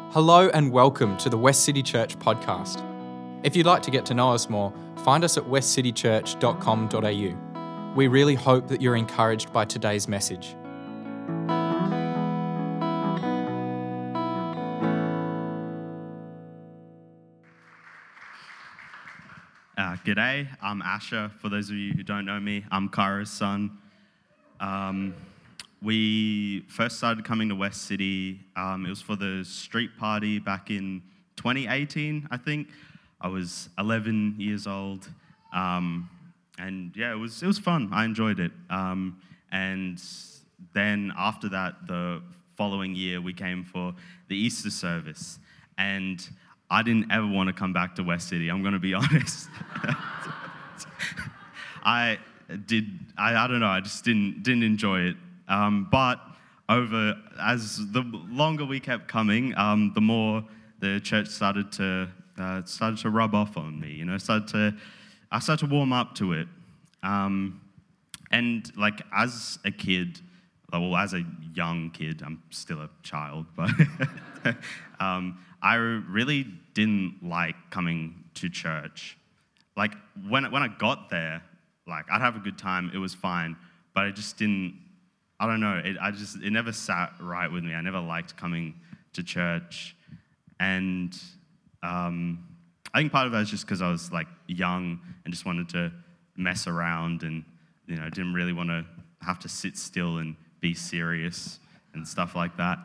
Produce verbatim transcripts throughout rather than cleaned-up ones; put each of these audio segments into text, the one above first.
Hello and welcome to the West City Church podcast. If you'd like to get to know us more, find us at west city church dot com dot a u. We really hope that you're encouraged by today's message. Uh, g'day, I'm Asher. For those of you who don't know me, I'm Kara's son. Um, we first started coming to West City. Um, it was for the street party back in twenty eighteen, I think. I was eleven years old, um, and yeah, it was it was fun. I enjoyed it. Um, and then after that, the following year, we came for the Easter service, and I didn't ever want to come back to West City. I'm going to be honest. I did. I, I don't know. I just didn't didn't enjoy it. Um, but over as the longer we kept coming, um, the more the church started to uh, started to rub off on me. You know, started to I started to warm up to it. Um, and like as a kid, well, as a young kid, I'm still a child, but um, I really didn't like coming to church. Like when when I got there, like I'd have a good time. It was fine, but I just didn't. I don't know. It I just it never sat right with me. I never liked coming to church, and um, I think part of that is just because I was like young and just wanted to mess around, and you know didn't really want to have to sit still and be serious and stuff like that.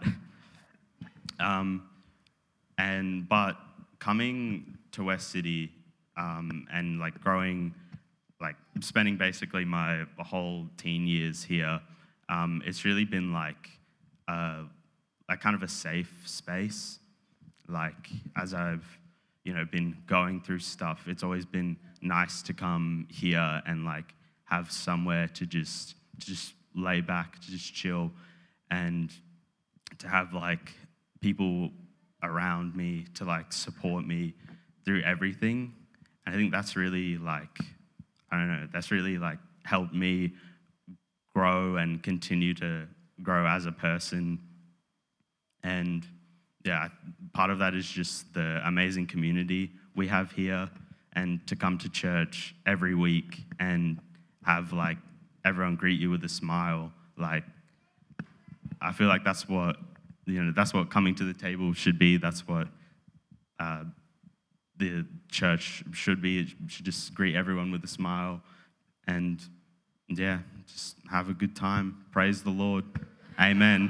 Um, and but coming to West City um, and like growing, like spending basically my whole teen years here, um, it's really been like a, like kind of a safe space. Like as I've you know been going through stuff, it's always been nice to come here and like have somewhere to just to just lay back, to just chill, and to have like people around me to like support me through everything. And I think that's really like, I don't know, that's really like helped me grow and continue to grow as a person. And yeah, part of that is just the amazing community we have here, and to come to church every week and have like everyone greet you with a smile. Like, I feel like that's what, you know, that's what coming to the table should be. That's what uh, the church should be. It should just greet everyone with a smile and, yeah, just have a good time. Praise the Lord. Amen.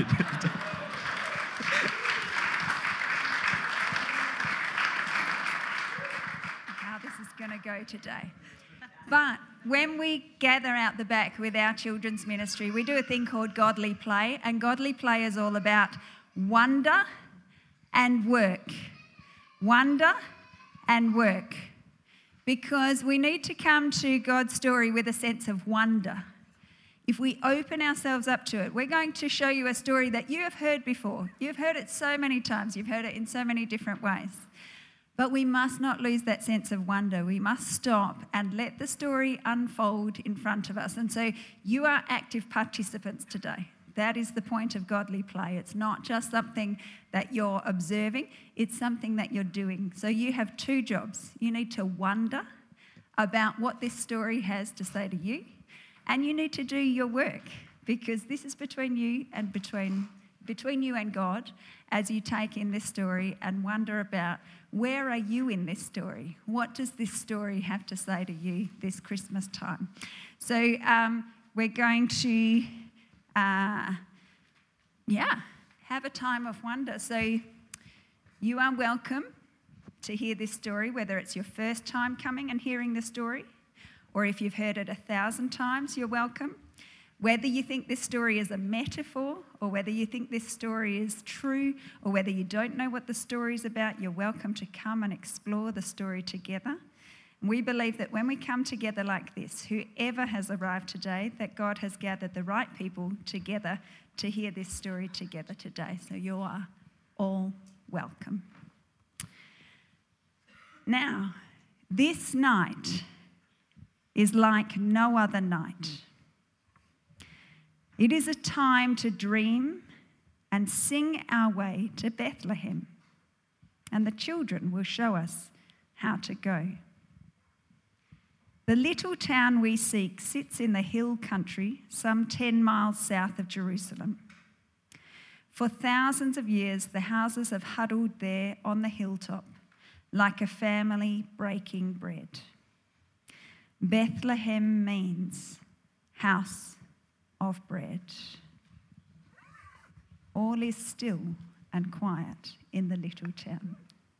How this is going to go today. But when we gather out the back with our children's ministry, we do a thing called Godly Play, and Godly Play is all about wonder and work. Wonder and work. Because we need to come to God's story with a sense of wonder. If we open ourselves up to it, we're going to show you a story that you have heard before. You've heard it so many times. You've heard it in so many different ways. But we must not lose that sense of wonder. We must stop and let the story unfold in front of us. And so you are active participants today. That is the point of Godly Play. It's not just something that you're observing, it's something that you're doing. So you have two jobs. You need to wonder about what this story has to say to you, and you need to do your work, because this is between you and between between you and God as you take in this story and wonder about, where are you in this story? What does this story have to say to you this Christmas time? So um, we're going to, uh, yeah, have a time of wonder. So you are welcome to hear this story, whether it's your first time coming and hearing the story, or if you've heard it a thousand times, you're welcome. Whether you think this story is a metaphor, or whether you think this story is true, or whether you don't know what the story is about, you're welcome to come and explore the story together. And we believe that when we come together like this, whoever has arrived today, that God has gathered the right people together to hear this story together today. So you are all welcome. Now, this night is like no other night. It is a time to dream and sing our way to Bethlehem, and the children will show us how to go. The little town we seek sits in the hill country, some ten miles south of Jerusalem. For thousands of years, the houses have huddled there on the hilltop, like a family breaking bread. Bethlehem means house of bread. All is still and quiet in the little town.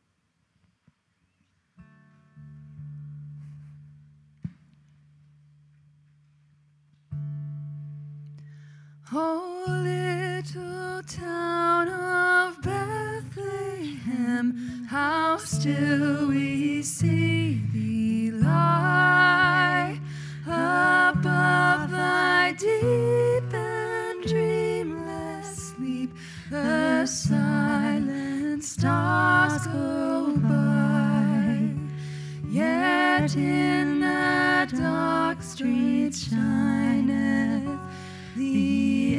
Oh, little town of Bethlehem, how still we see thee lie above thy deep and dreamless sleep. The silent stars go by, yet in the dark street shineth the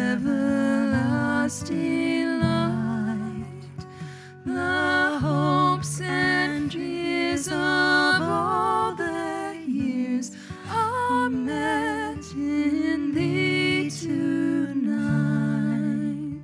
everlasting light. The hopes and fears of all the years are met in thee tonight.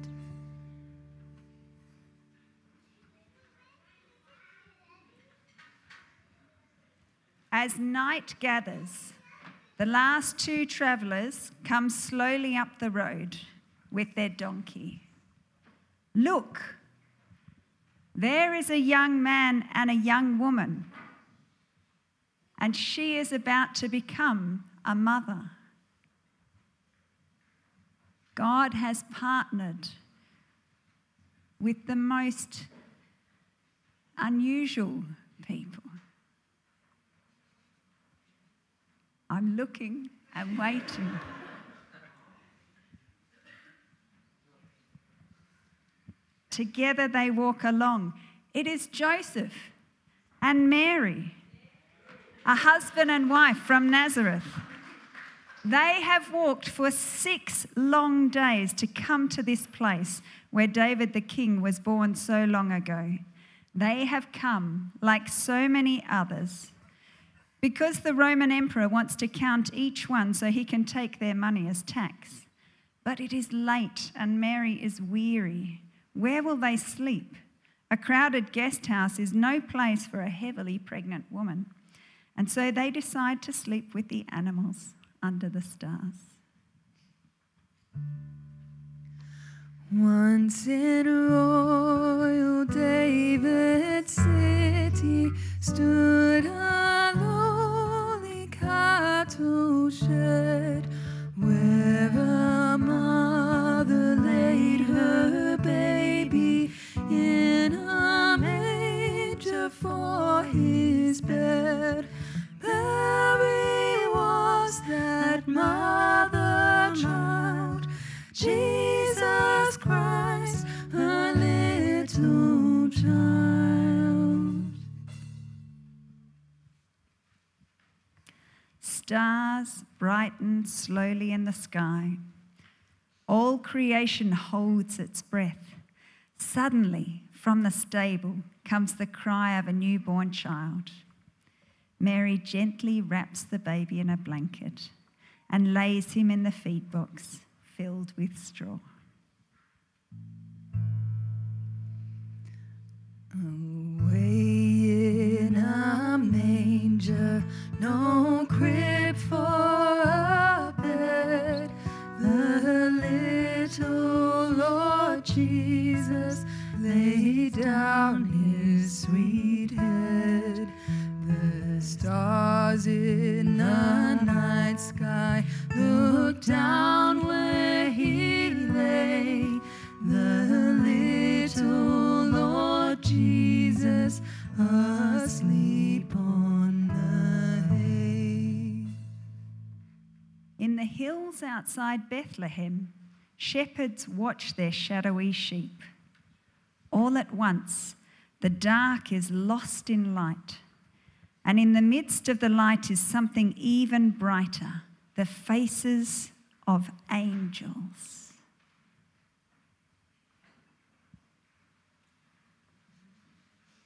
As night gathers, the last two travellers come slowly up the road with their donkey. Look, there is a young man and a young woman, and she is about to become a mother. God has partnered with the most unusual people. I'm looking and waiting. Together they walk along. It is Joseph and Mary, a husband and wife from Nazareth. They have walked for six long days to come to this place where David the king was born so long ago. They have come, like so many others, because the Roman emperor wants to count each one so he can take their money as tax. But it is late and Mary is weary. Where will they sleep? A crowded guest house is no place for a heavily pregnant woman. And so they decide to sleep with the animals under the stars. Once in royal David's city stood a lowly cattle shed, where a mother laid her baby in a manger for his bed. Mary was that mother child, Jesus Christ, her little child. Stars brighten slowly in the sky. All creation holds its breath. Suddenly, from the stable comes the cry of a newborn child. Mary gently wraps the baby in a blanket and lays him in the feed box filled with straw. Away in a manger, no crib for a bed, the little Lord Jesus laid down his sweet head. The stars in the night sky looked down where he lay, the little Lord Jesus asleep on the hay. In the hills outside Bethlehem, shepherds watch their shadowy sheep. All at once, the dark is lost in light, and in the midst of the light is something even brighter, the faces of angels.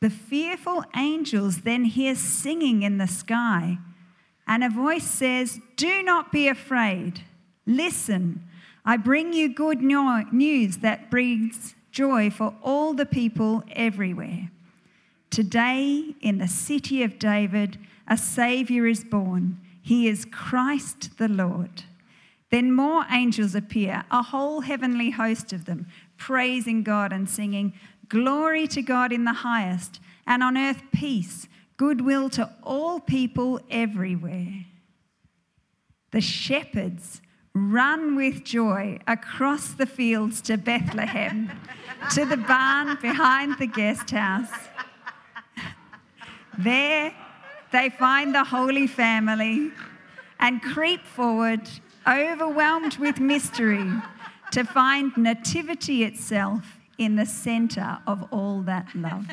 The fearful angels then hear singing in the sky, and a voice says, "Do not be afraid. Listen, I bring you good no- news that brings joy for all the people everywhere. Today, in the city of David, a Saviour is born. He is Christ the Lord." Then more angels appear, a whole heavenly host of them, praising God and singing, "Glory to God in the highest, and on earth peace, goodwill to all people everywhere." The shepherds run with joy across the fields to Bethlehem, to the barn behind the guest house. There they find the Holy Family and creep forward, overwhelmed with mystery, to find Nativity itself in the centre of all that love.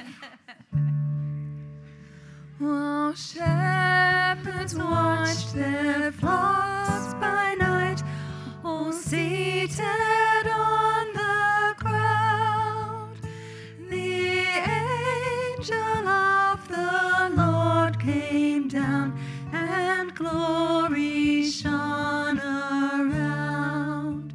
While shepherds watched their flocks by night, all seated on the ground, the angel of the Lord came down, and glory shone around.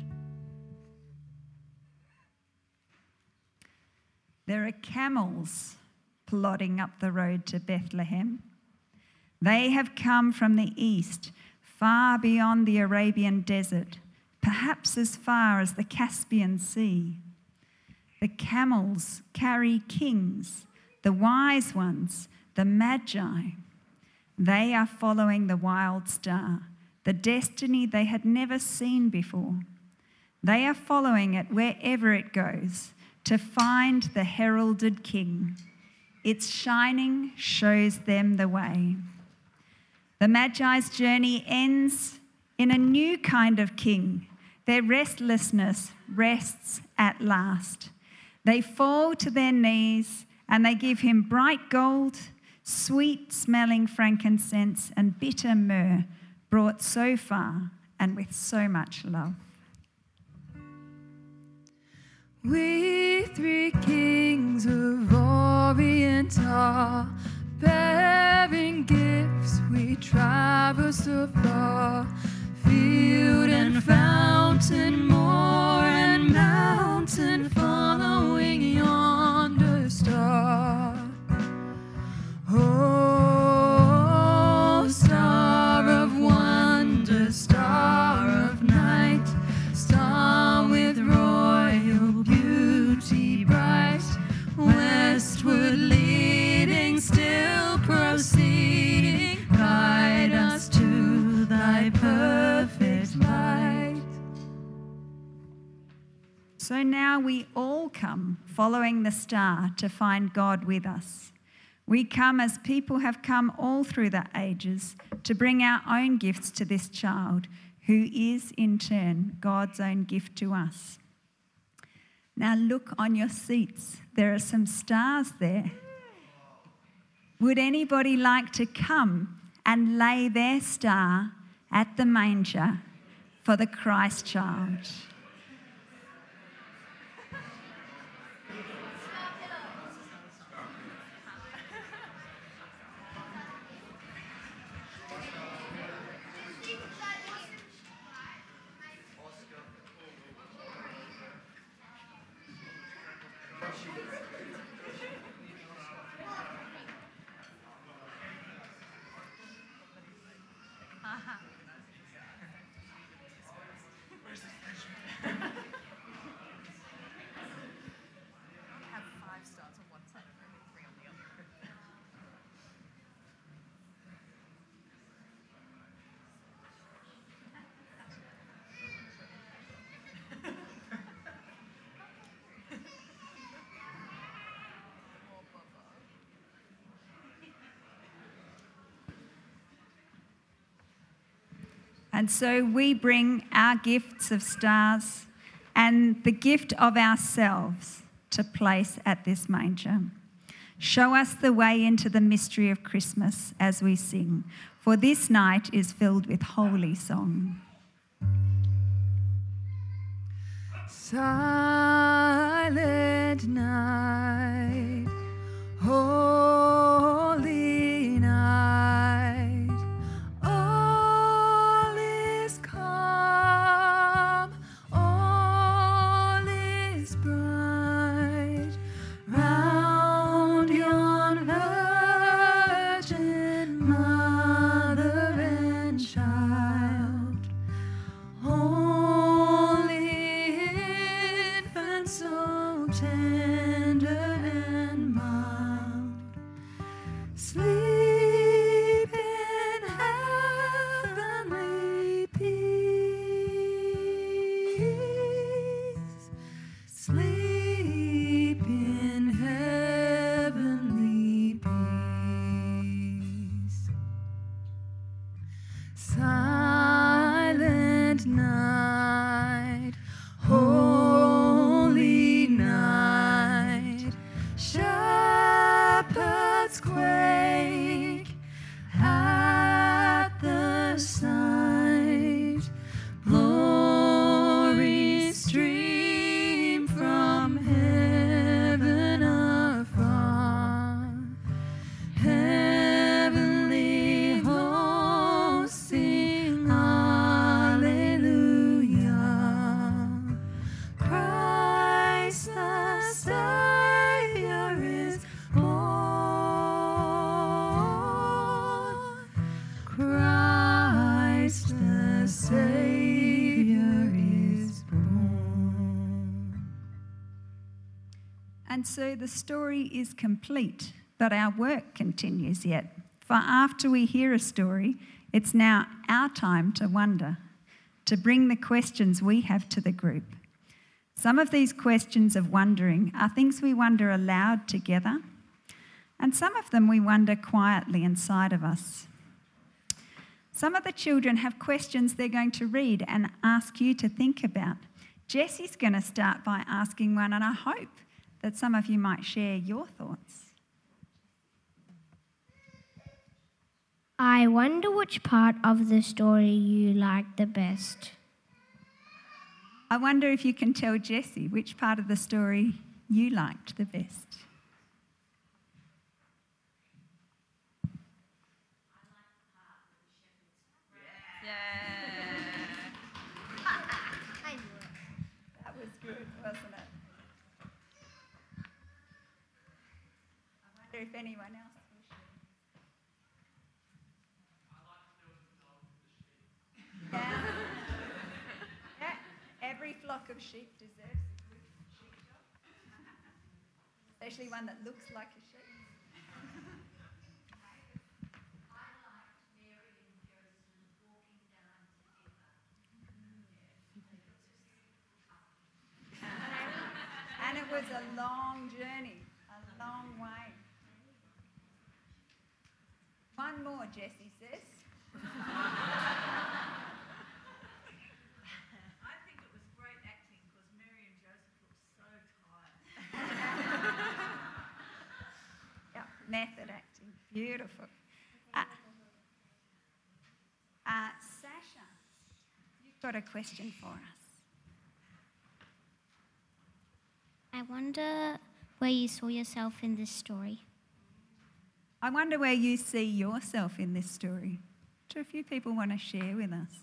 There are camels plodding up the road to Bethlehem. They have come from the east, far beyond the Arabian desert, perhaps as far as the Caspian Sea. The camels carry kings, the wise ones, the magi. They are following the wild star, the destiny they had never seen before. They are following it wherever it goes to find the heralded king. Its shining shows them the way. The Magi's journey ends in a new kind of king. Their restlessness rests at last. They fall to their knees and they give him bright gold, sweet-smelling frankincense, and bitter myrrh, brought so far and with so much love. We three kings of Orient are bearing gifts. We travel so far, field and fountain, moor and mountain, following yonder star. Oh, star of wonder, star of night, star with royal beauty bright, westward leading, still proceeding, guide us to thy perfect light. So now we all come following the star to find God with us. We come as people have come all through the ages to bring our own gifts to this child, who is in turn God's own gift to us. Now look on your seats. There are some stars there. Would anybody like to come and lay their star at the manger for the Christ child? And so we bring our gifts of stars and the gift of ourselves to place at this manger. Show us the way into the mystery of Christmas as we sing, for this night is filled with holy song. Silent night, oh tender and mild. Sleep in heavenly peace. Sleep in heavenly peace. Silent night, holy night, shepherds quake at the sight. Glory stream from heaven afar. Heavenly hosts sing hallelujah. Christ the Savior is born. Christ the Savior is born. And so the story is complete, but our work continues yet. For after we hear a story, it's now our time to wonder, to bring the questions we have to the group. Some of these questions of wondering are things we wonder aloud together, and some of them we wonder quietly inside of us. Some of the children have questions they're going to read and ask you to think about. Jessie's going to start by asking one, and I hope that some of you might share your thoughts. I wonder which part of the story you like the best. I wonder if you can tell Jessie which part of the story you liked the best. That was good, wasn't it? I wonder if anyone else will share. Yeah. Yeah. Every flock of sheep deserves a good sheepdog, especially one that looks like a sheep. And it was a long journey, a long way. One more, Jessie says. I think it was great acting because Mary and Joseph looked so tired. Yeah, method acting, beautiful. Uh, uh, Sasha, you've got a question for us. I wonder where you saw yourself in this story. I wonder where you see yourself in this story. Do a few people want to share with us?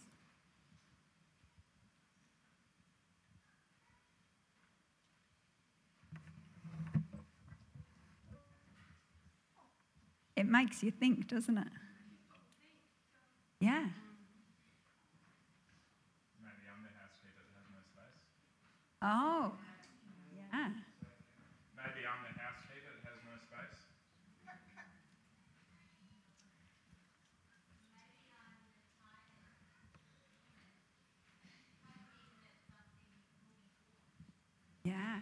It makes you think, doesn't it? Yeah. Maybe I'm the house key that has no space. Oh, yeah. Maybe I'm the house key that has no space. Yeah.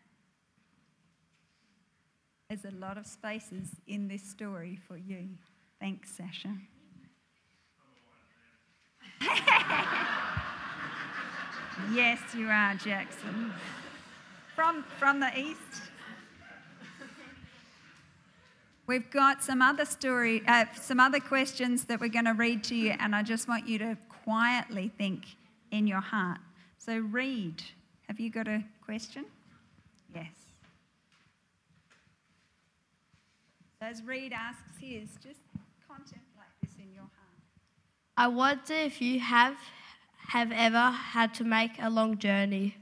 There's a lot of spaces in this story for you. Thanks, Sasha. Yes, you are, Jackson. From, from the east. We've got some other story, uh, some other questions that we're going to read to you, and I just want you to quietly think in your heart. So read. Have you got a question? Yes. So as Reed asks his, just contemplate this in your heart. I wonder if you have have ever had to make a long journey.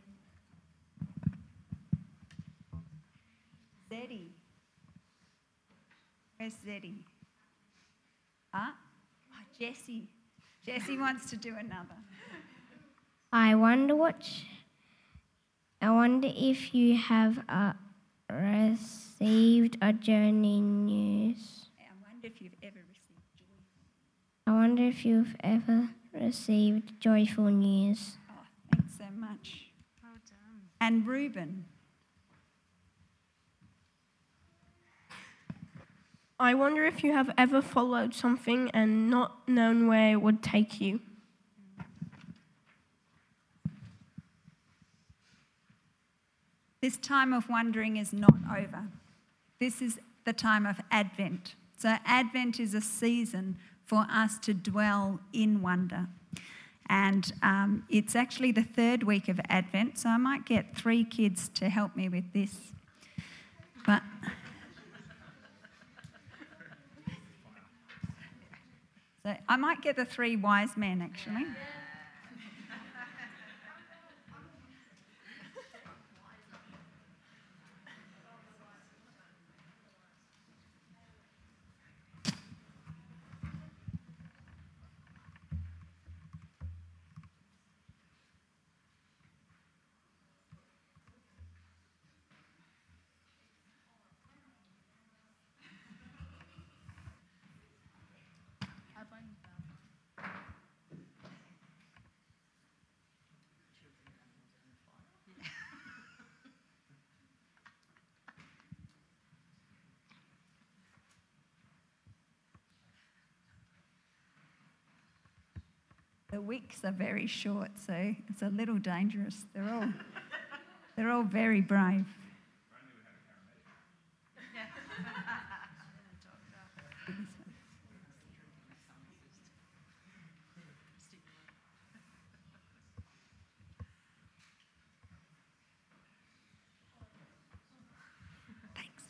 Zeddy. Where's Zeddy? Ah, oh, Jessie. Jessie wants to do another. I wonder what I wonder if you have uh, received a journey news. I wonder if you've ever received joy. I wonder if you've ever received joyful news. Oh, thanks so much. Well done. And Reuben. I wonder if you have ever followed something and not known where it would take you. This time of wondering is not over. This is the time of Advent. So Advent is a season for us to dwell in wonder. And um, it's actually the third week of Advent, so I might get three kids to help me with this. But so I might get the three wise men, actually. The weeks are very short, so it's a little dangerous. They're all, they're all very brave. Thanks.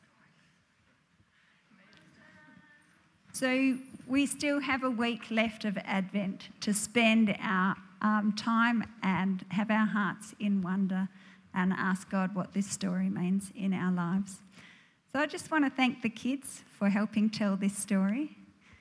So we still have a week left of Advent to spend our um, time and have our hearts in wonder and ask God what this story means in our lives. So I just want to thank the kids for helping tell this story.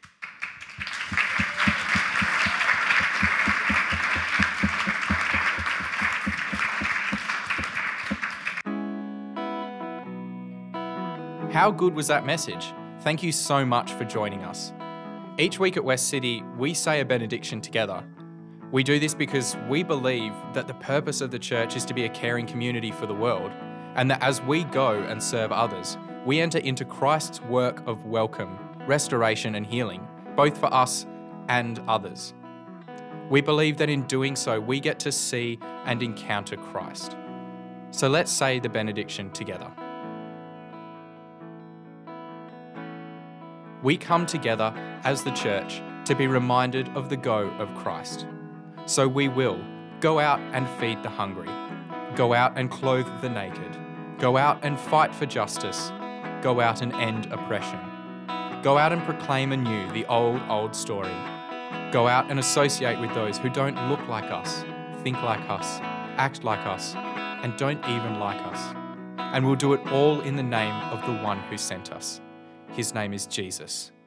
How good was that message? Thank you so much for joining us. Each week at West City, we say a benediction together. We do this because we believe that the purpose of the church is to be a caring community for the world, and that as we go and serve others, we enter into Christ's work of welcome, restoration and healing, both for us and others. We believe that in doing so, we get to see and encounter Christ. So let's say the benediction together. We come together as the church to be reminded of the go of Christ. So we will go out and feed the hungry, go out and clothe the naked, go out and fight for justice, go out and end oppression, go out and proclaim anew the old, old story, go out and associate with those who don't look like us, think like us, act like us, and don't even like us. And we'll do it all in the name of the one who sent us. His name is Jesus.